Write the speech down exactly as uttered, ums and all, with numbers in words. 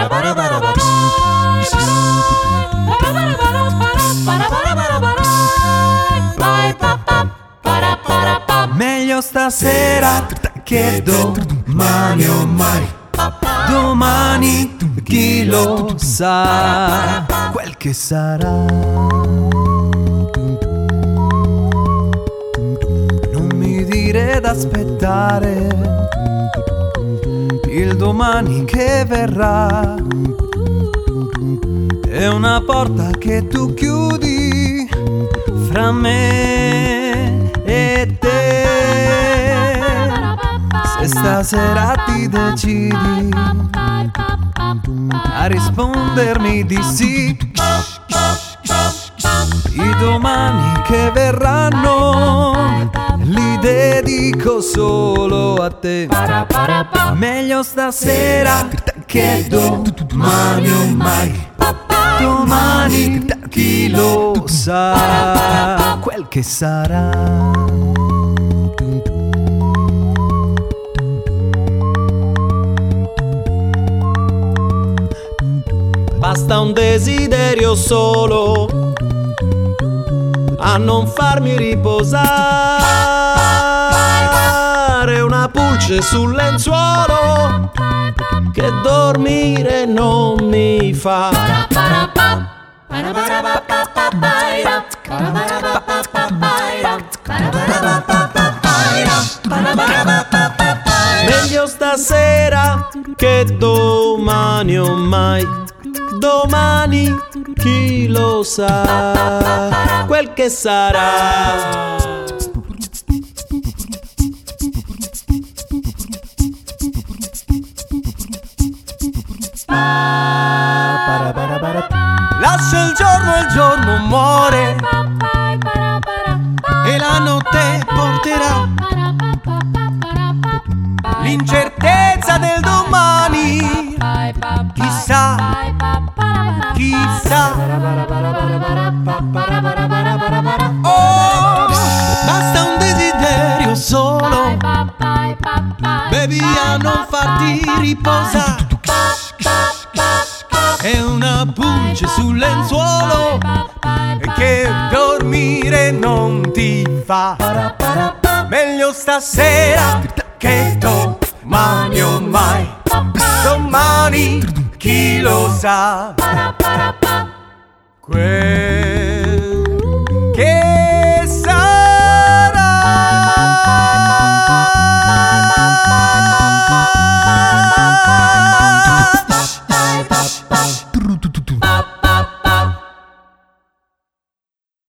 Meglio stasera che domani o mai. Domani chi lo sa quel che sarà. Non mi dire d'aspettare il domani che verrà. È una porta che tu chiudi fra me e te. Se stasera ti decidi a rispondermi di sì, i domani che verranno li dedico solo a te. Meglio stasera che domani o mai. Domani chi lo sa quel che sarà. Basta un desiderio solo a non farmi riposare, una pulce sul lenzuolo che dormire non mi fa. Meglio stasera che domani o mai. Domani chi lo sa quel che sarà. Lascia il giorno e il giorno muore e la notte porterà l'incertezza del domani. Chissà, chissà. Oh, basta un desiderio solo, baby, a non farti riposare. È una pulce sul lenzuolo che dormire non ti fa. Meglio stasera che domani o mai. Domani chi lo sa. Que